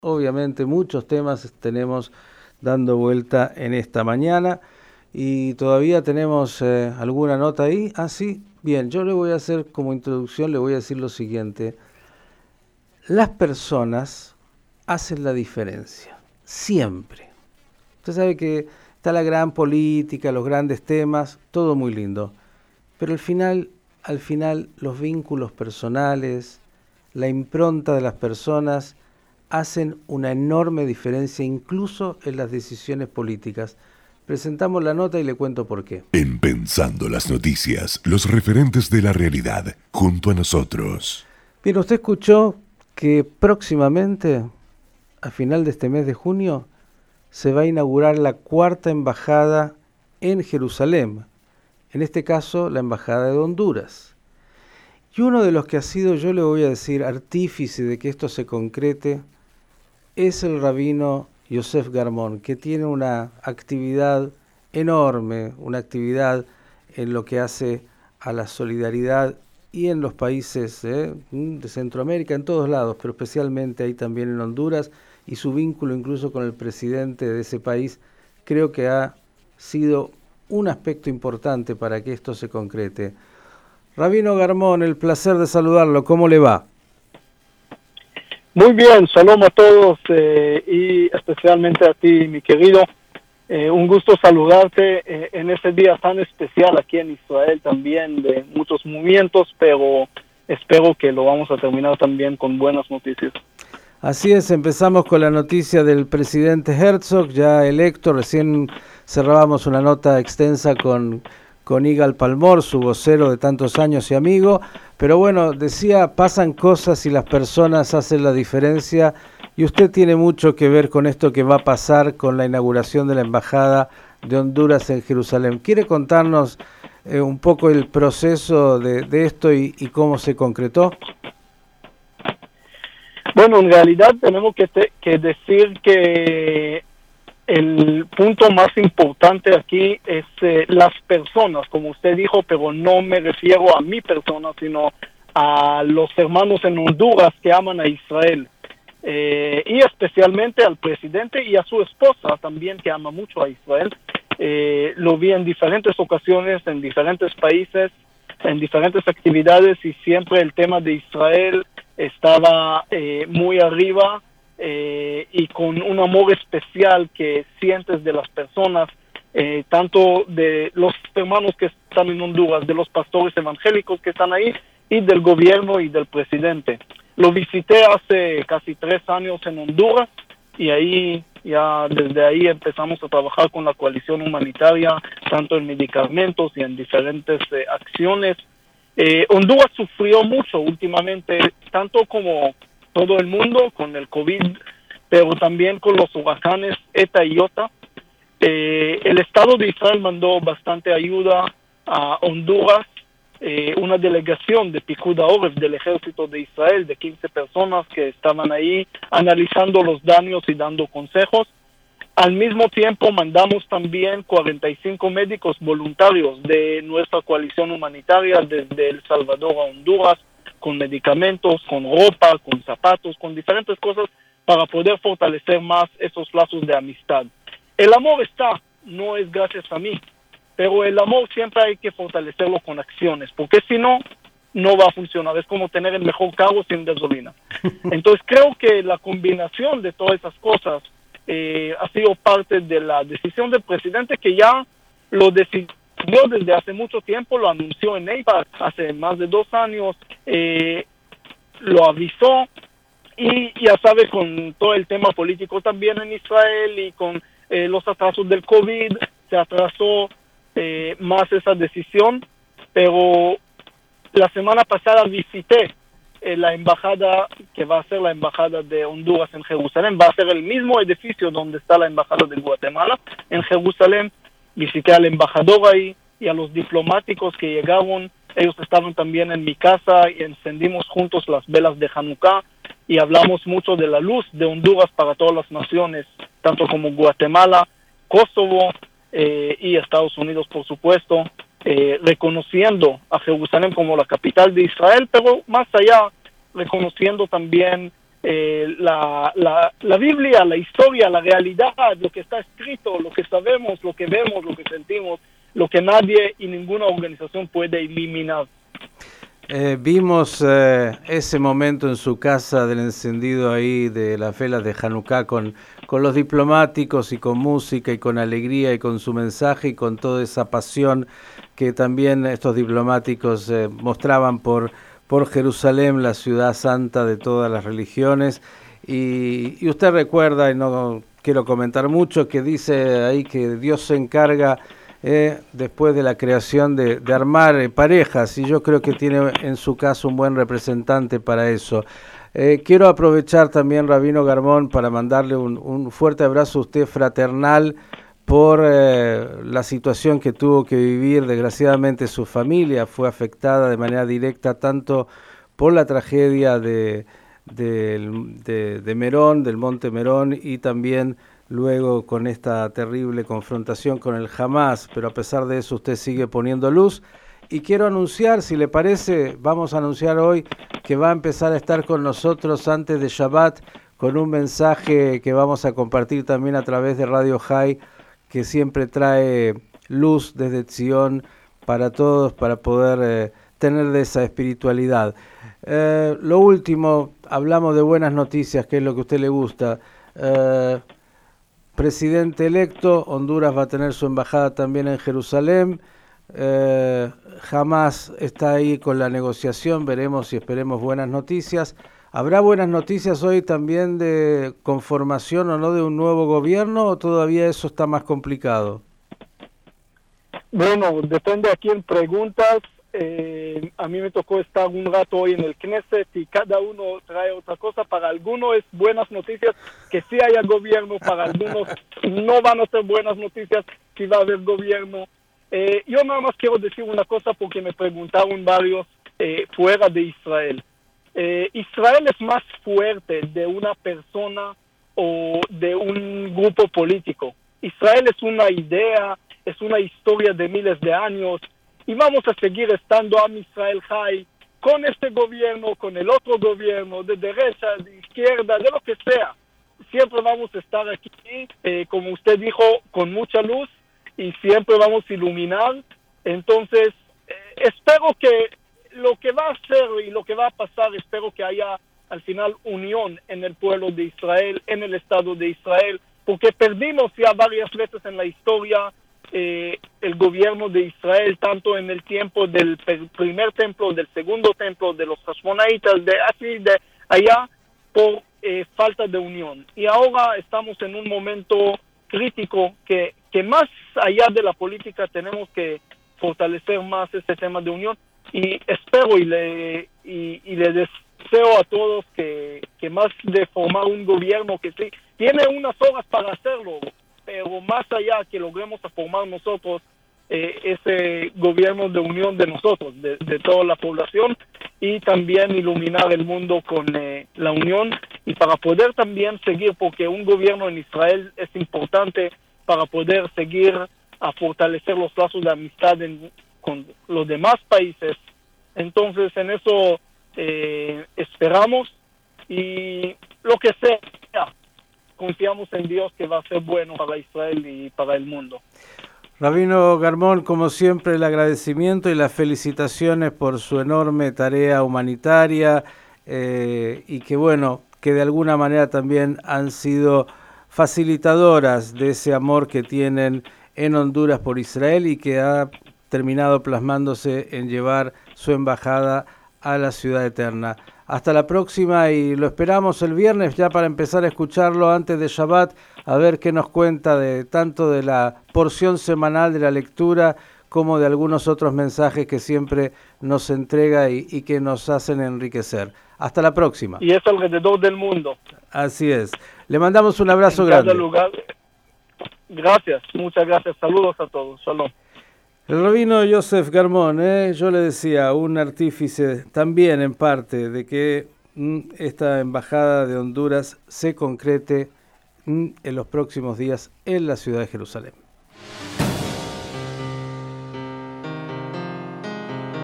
obviamente muchos temas tenemos dando vuelta en esta mañana y todavía tenemos alguna nota ahí. Ah, sí, bien, yo le voy a hacer como introducción, le voy a decir lo siguiente. Las personas hacen la diferencia, siempre. Usted sabe que está la gran política, los grandes temas, todo muy lindo. Pero al final, los vínculos personales, la impronta de las personas hacen una enorme diferencia, incluso en las decisiones políticas. Presentamos la nota y le cuento por qué. En Pensando las Noticias, los referentes de la realidad, junto a nosotros. Bien, usted escuchó que próximamente, a final de este mes de junio, se va a inaugurar la 4ª embajada en Jerusalén, en este caso la embajada de Honduras. Y uno de los que ha sido, yo le voy a decir, artífice de que esto se concrete, es el rabino Yosef Garmón, que tiene una actividad enorme, una actividad en lo que hace a la solidaridad y en los países de Centroamérica, en todos lados, pero especialmente ahí también en Honduras, y su vínculo incluso con el presidente de ese país, creo que ha sido un aspecto importante para que esto se concrete. Rabino Garmón, el placer de saludarlo, ¿cómo le va? Muy bien, shalom a todos y especialmente a ti, mi querido. Un gusto saludarte en este día tan especial aquí en Israel también, de muchos movimientos, pero espero que lo vamos a terminar también con buenas noticias. Así es, empezamos con la noticia del presidente Herzog, ya electo. Recién cerrábamos una nota extensa con Igal Palmor, su vocero de tantos años y amigo. Pero bueno, decía, pasan cosas y las personas hacen la diferencia. Y usted tiene mucho que ver con esto que va a pasar con la inauguración de la Embajada de Honduras en Jerusalén. ¿Quiere contarnos un poco el proceso de esto y cómo se concretó? Bueno, en realidad tenemos que decir que el punto más importante aquí es las personas, como usted dijo, pero no me refiero a mi persona, sino a los hermanos en Honduras que aman a Israel. Y especialmente al presidente y a su esposa también, que ama mucho a Israel. Lo vi en diferentes ocasiones, en diferentes países, en diferentes actividades, y siempre el tema de Israel estaba muy arriba, y con un amor especial que sientes de las personas, tanto de los hermanos que están en Honduras, de los pastores evangélicos que están ahí, y del gobierno y del presidente. Lo visité hace casi 3 años en Honduras, y desde ahí empezamos a trabajar con la coalición humanitaria, tanto en medicamentos y en diferentes acciones. Honduras sufrió mucho últimamente, tanto como todo el mundo con el COVID, pero también con los huracanes Eta y Iota. El Estado de Israel mandó bastante ayuda a Honduras, una delegación de Pikud HaOref del Ejército de Israel de 15 personas que estaban ahí analizando los daños y dando consejos. Al mismo tiempo mandamos también 45 médicos voluntarios de nuestra coalición humanitaria desde El Salvador a Honduras, con medicamentos, con ropa, con zapatos, con diferentes cosas para poder fortalecer más esos lazos de amistad. El amor está, no es gracias a mí, pero el amor siempre hay que fortalecerlo con acciones, porque si no, no va a funcionar. Es como tener el mejor carro sin gasolina. Entonces creo que la combinación de todas esas cosas ha sido parte de la decisión del presidente, que ya lo decidió desde hace mucho tiempo, lo anunció en AIPAC hace más de 2 años, lo avisó, y ya sabe, con todo el tema político también en Israel y con los atrasos del COVID, se atrasó más esa decisión, pero la semana pasada visité la embajada, que va a ser la embajada de Honduras en Jerusalén. Va a ser el mismo edificio donde está la embajada de Guatemala en Jerusalén. Visité al embajador ahí y a los diplomáticos que llegaron. Ellos estaban también en mi casa y encendimos juntos las velas de Hanukkah y hablamos mucho de la luz de Honduras para todas las naciones, tanto como Guatemala, Kosovo y Estados Unidos, por supuesto, reconociendo a Jerusalén como la capital de Israel, pero más allá, reconociendo también la Biblia, la historia, la realidad, lo que está escrito, lo que sabemos, lo que vemos, lo que sentimos, lo que nadie y ninguna organización puede eliminar. Vimos ese momento en su casa del encendido ahí de las velas de Hanukkah con los diplomáticos y con música y con alegría y con su mensaje y con toda esa pasión que también estos diplomáticos mostraban por Jerusalén, la ciudad santa de todas las religiones. Y usted recuerda, y no quiero comentar mucho, que dice ahí que Dios se encarga después de la creación de armar parejas, y yo creo que tiene en su caso un buen representante para eso. Quiero aprovechar también, Rabino Garmón, para mandarle un fuerte abrazo a usted fraternal por la situación que tuvo que vivir. Desgraciadamente su familia fue afectada de manera directa tanto por la tragedia de Merón, del Monte Merón, y también luego con esta terrible confrontación con el Hamás, pero a pesar de eso usted sigue poniendo luz. Y quiero anunciar, si le parece, vamos a anunciar hoy que va a empezar a estar con nosotros antes de Shabbat con un mensaje que vamos a compartir también a través de Radio High, que siempre trae luz desde Sion para todos, para poder tener de esa espiritualidad. Lo último, hablamos de buenas noticias, que es lo que a usted le gusta. Presidente electo, Honduras va a tener su embajada también en Jerusalén. Hamás está ahí con la negociación, veremos y esperemos buenas noticias. ¿Habrá buenas noticias hoy también de conformación o no de un nuevo gobierno, o todavía eso está más complicado? Bueno, depende a quién preguntas. A mí me tocó estar un rato hoy en el Knesset y cada uno trae otra cosa. Para algunos es buenas noticias que sí haya gobierno, para algunos no van a ser buenas noticias si va a haber gobierno. Yo nada más quiero decir una cosa porque me preguntaron varios fuera de Israel. Israel es más fuerte de una persona o de un grupo político. Israel es una idea, es una historia de miles de años. Y vamos a seguir estando a Israel High con este gobierno, con el otro gobierno, de derecha, de izquierda, de lo que sea. Siempre vamos a estar aquí, como usted dijo, con mucha luz, y siempre vamos a iluminar. Entonces, espero que lo que va a ser y lo que va a pasar, espero que haya al final unión en el pueblo de Israel, en el Estado de Israel, porque perdimos ya varias veces en la historia el gobierno de Israel, tanto en el tiempo del primer templo, del segundo templo, de los Hashmonaitas, de allá, por falta de unión. Y ahora estamos en un momento crítico que más allá de la política tenemos que fortalecer más este tema de unión, y espero y le deseo a todos que más de formar un gobierno que sí, tiene unas horas para hacerlo, pero más allá que logremos a formar nosotros ese gobierno de unión de nosotros, de toda la población, y también iluminar el mundo con la unión, y para poder también seguir, porque un gobierno en Israel es importante para poder seguir a fortalecer los lazos de amistad con los demás países. Entonces en eso esperamos, y lo que sea, confiamos en Dios que va a ser bueno para Israel y para el mundo. Rabino Garmón, como siempre, el agradecimiento y las felicitaciones por su enorme tarea humanitaria, y que bueno, que de alguna manera también han sido facilitadoras de ese amor que tienen en Honduras por Israel, y que ha terminado plasmándose en llevar su embajada a la ciudad eterna. Hasta la próxima, y lo esperamos el viernes ya para empezar a escucharlo antes de Shabbat, a ver qué nos cuenta de tanto de la porción semanal de la lectura como de algunos otros mensajes que siempre nos entrega y que nos hacen enriquecer. Hasta la próxima. Y es alrededor del mundo. Así es. Le mandamos un abrazo en cada grande. Lugar. Gracias, muchas gracias. Saludos a todos. Shalom. El rabino Yosef Garmón, yo le decía, un artífice también en parte de que esta embajada de Honduras se concrete en los próximos días en la ciudad de Jerusalén.